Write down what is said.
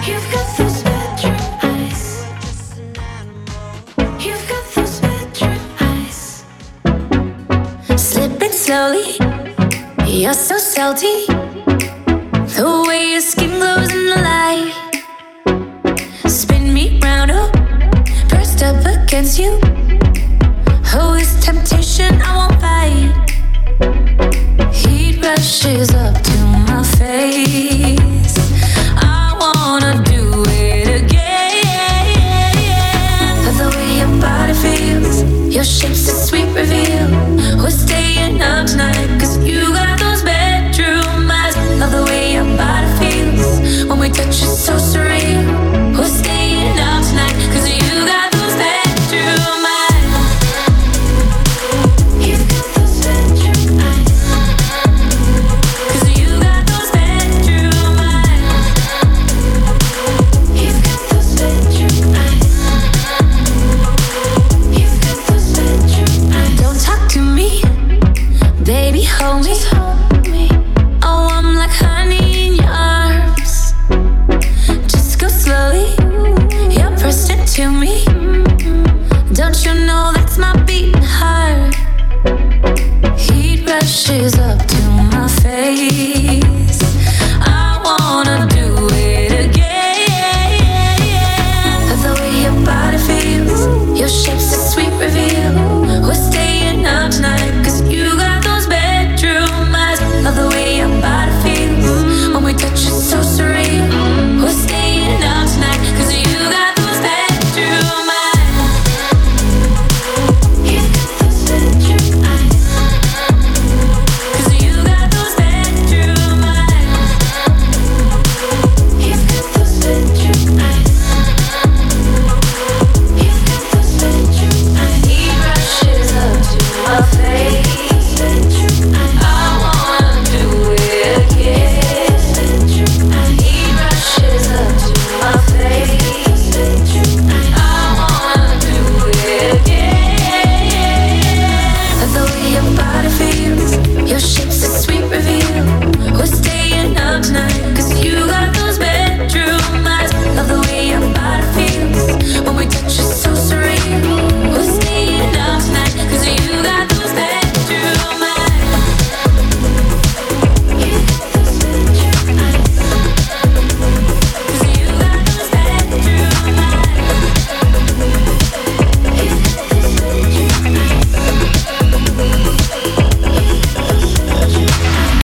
You've got those bedroom eyes. You've got those bedroom eyes. Slipping slowly, you're so salty. The way your skin glows in the light. Spin me round, oh, pressed up against you. Oh, this temptation I won't fight. Heat rushes up to my face. I wanna do it again. Love the way your body feels. Your shape's a sweet reveal. We're staying up tonight, 'cause you got those bedroom eyes. Love the way your body feels. When we touch, it's so surreal.